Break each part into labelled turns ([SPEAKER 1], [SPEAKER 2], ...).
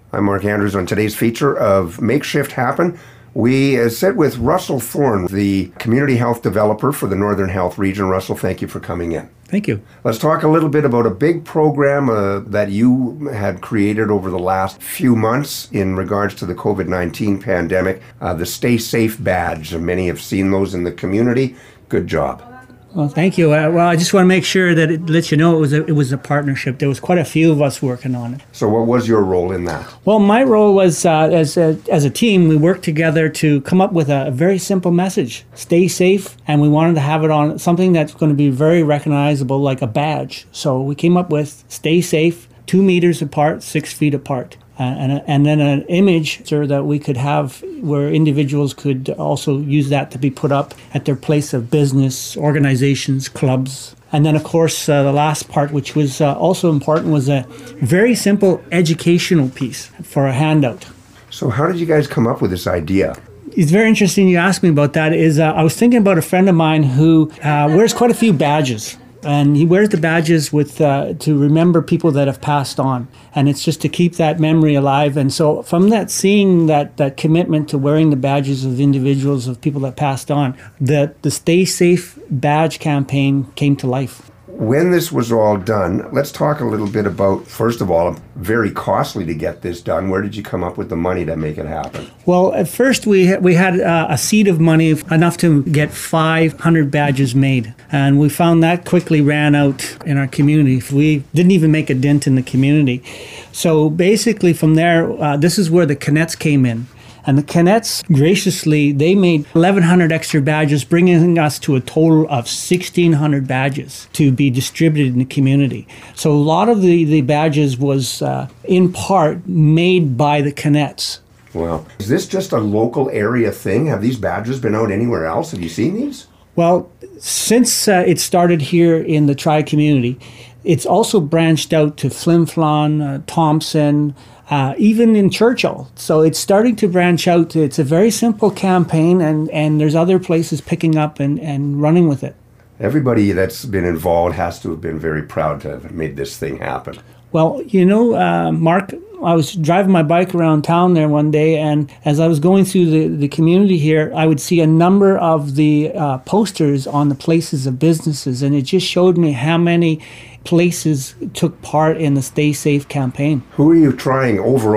[SPEAKER 1] I'm Mark Andrews. On today's feature of Make Shift Happen, we sit with Russell Thorne, the community health developer for the Northern Health Region. Russell, thank you for coming in.
[SPEAKER 2] Thank you.
[SPEAKER 1] Let's talk a little bit about a big program that you had created over the last few months in regards to the COVID-19 pandemic, the Stay Safe Badge. Many have seen those in the community. Good job.
[SPEAKER 2] Well, thank you. I just want to make sure that it lets you know it was a partnership. There was quite a few of us working on it.
[SPEAKER 1] So what was your role in that?
[SPEAKER 2] Well, my role was as a team, we worked together to come up with a very simple message: stay safe, and we wanted to have it on something that's going to be very recognizable, like a badge. So we came up with stay safe, 2 meters apart, 6 feet apart. And then an image so that we could have where individuals could also use that to be put up at their place of business, organizations, clubs. And then, of course, the last part, which was also important, was a very simple educational piece for a handout.
[SPEAKER 1] So how did you guys come up with this idea?
[SPEAKER 2] It's very interesting you asked me about that. I was thinking about a friend of mine who wears quite a few badges. And he wears the badges with to remember people that have passed on. And it's just to keep that memory alive. And so from that, seeing that commitment to wearing the badges of individuals, of people that passed on, the Stay Safe Badge campaign came to life.
[SPEAKER 1] When this was all done, let's talk a little bit about, first of all, very costly to get this done. Where did you come up with the money to make it happen?
[SPEAKER 2] Well, at first we had a seed of money enough to get 500 badges made. And we found that quickly ran out in our community. We didn't even make a dent in the community. So basically from there, this is where the Canettes came in. And the Canettes, graciously, they made 1,100 extra badges, bringing us to a total of 1,600 badges to be distributed in the community. So a lot of the badges was, in part, made by the Canettes.
[SPEAKER 1] Wow. Is this just a local area thing? Have these badges been out anywhere else? Have you seen these?
[SPEAKER 2] Well, since it started here in the Tri community, it's also branched out to Flin Flon, Thompson, even in Churchill. So it's starting to branch out. It's a very simple campaign, and there's other places picking up and running with it.
[SPEAKER 1] Everybody that's been involved has to have been very proud to have made this thing happen.
[SPEAKER 2] Well, you know, Mark, I was driving my bike around town there one day, and as I was going through the community here, I would see a number of the posters on the places of businesses, and it just showed me how many places took part in the Stay Safe campaign.
[SPEAKER 1] Who are you trying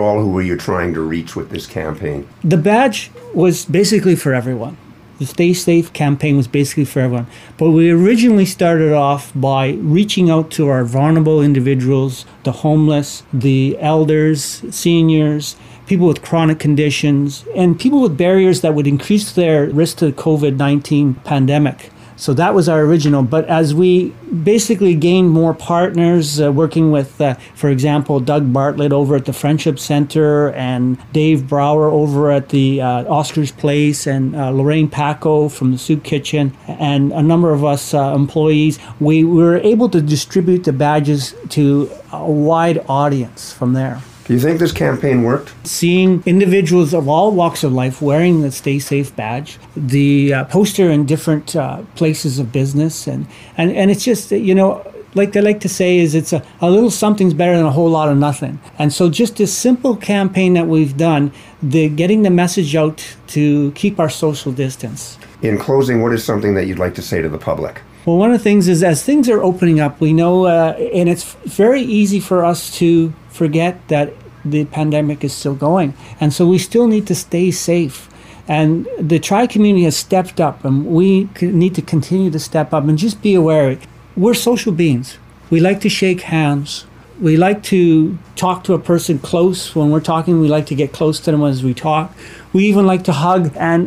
[SPEAKER 1] to reach with this campaign?
[SPEAKER 2] The badge was basically for everyone. The Stay Safe campaign was basically for everyone. But we originally started off by reaching out to our vulnerable individuals, the homeless, the elders, seniors, people with chronic conditions, and people with barriers that would increase their risk to the COVID-19 pandemic. So that was our original. But as we basically gained more partners, working with, for example, Doug Bartlett over at the Friendship Center, and Dave Brower over at the Oscar's Place, and Lorraine Paco from the Soup Kitchen, and a number of us employees, we were able to distribute the badges to a wide audience from there.
[SPEAKER 1] Do you think this campaign worked?
[SPEAKER 2] Seeing individuals of all walks of life wearing the Stay Safe badge, the poster in different places of business, and it's just, you know, like they like to say, is it's a little something's better than a whole lot of nothing. And so just this simple campaign that we've done, getting the message out to keep our social distance.
[SPEAKER 1] In closing, what is something that you'd like to say to the public?
[SPEAKER 2] Well, one of the things is, as things are opening up, we know, and it's very easy for us to forget that the pandemic is still going. And so we still need to stay safe. And the Tri community has stepped up, and we need to continue to step up and just be aware. We're social beings. We like to shake hands. We like to talk to a person close. When we're talking, we like to get close to them as we talk. We even like to hug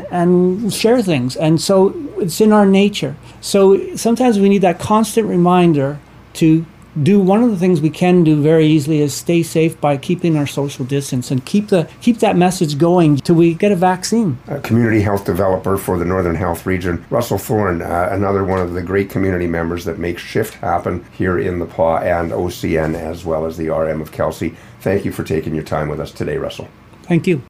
[SPEAKER 2] and share things. And so it's in our nature. So sometimes we need that constant reminder to do. One of the things we can do very easily is stay safe by keeping our social distance and keep that message going till we get a vaccine.
[SPEAKER 1] A community health developer for the Northern Health Region, Russell Thorne, another one of the great community members that makes Shift happen here in the PAW and OCN, as well as the RM of Kelsey. Thank you for taking your time with us today, Russell.
[SPEAKER 2] Thank you.